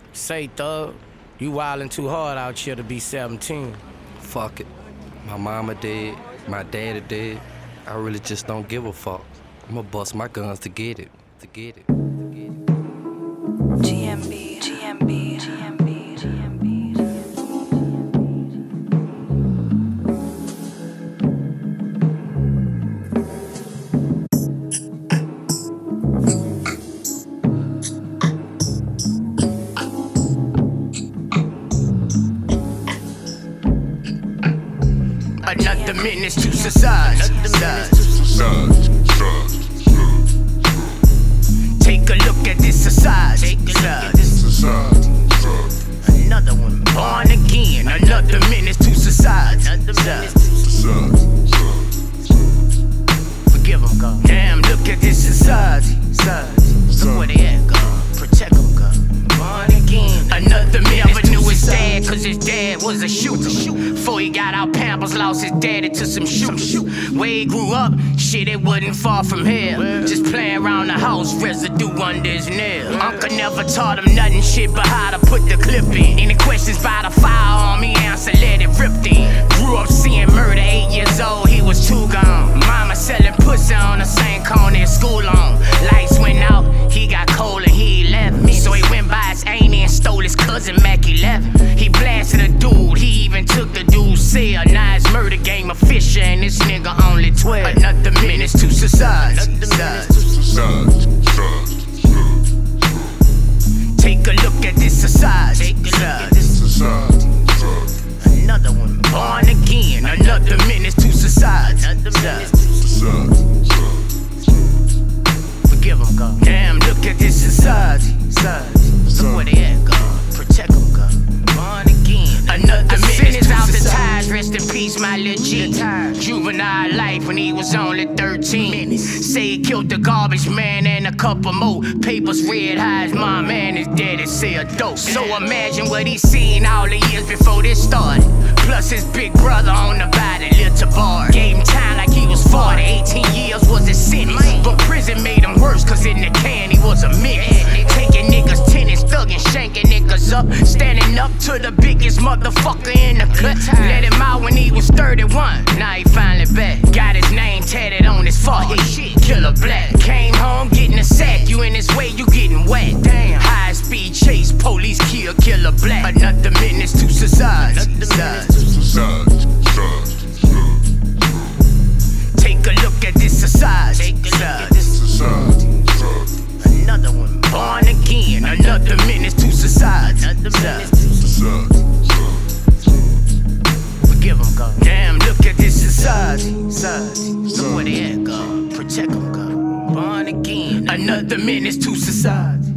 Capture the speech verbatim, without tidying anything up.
Say, thug, you wildin' too hard out here to be seventeen. Fuck it. My mama dead, my daddy dead. I really just don't give a fuck. I'ma bust my guns to get it, to get it, to get it. G M B, G M B, G M B, G M B. Another menace to society. Take a look at this society. Another one born again. Another menace to society. Forgive them, God. Damn, look at this society. Look where they at, God. Protect them, God. Born again. Another menace. Never knew his dad, cause his dad was a shooter. Before he got out, Pampers lost his daddy to some shooters. Where he grew up, shit, it wasn't far from here. Just playing around the house, residue under his nail. Uncle never taught him nothing, shit, but how to put the clip in. Any questions by the firearm, he answer, let it rip in. Grew up seeing murder, eight years old, he was too gone. Mama selling pussy on the same corner at school on. Lights went out, he got cold and he left me. So he went by his auntie and stole his cousin Mac eleven. He blasted a dude, he even took the dude's cell. Now his murder game official and this nigga only twelve. Another menace to society. Take a look at this society. Another one born again. Another menace to society. Forgive them, God. Damn, look at this society. Look where they at, God. Protect them, God. Born again. Another menace out the ties. Rest in peace, my little G. Juvenile life when he was only thirteen. Say he killed the garbage man and a couple more. Papers red hot, his mom and his daddy sell dope. So imagine what he seen all the years before this started. Plus his big brother on the body, Lil Tabar. Gave him time like he was forty. eighteen years was his sentence. But prison made him worse, cause in the can he was a menace. Taking niggas tennis, thugging, shanking niggas up. Standing up to the biggest motherfucker in the cut. Let him out when he was thirty-one. Now he finally back. Got his name tatted on his forehead. Killer Black. Came home getting a sack. You in his way, you getting wet. Damn. High speed chase, police kill Killer Black. Another menace to society. Take a look at this society. Another one born again. Another menace to society. Forgive them, God. Damn, look at this society. Look where they at, God. Protect them, God. Born again. Another menace to society.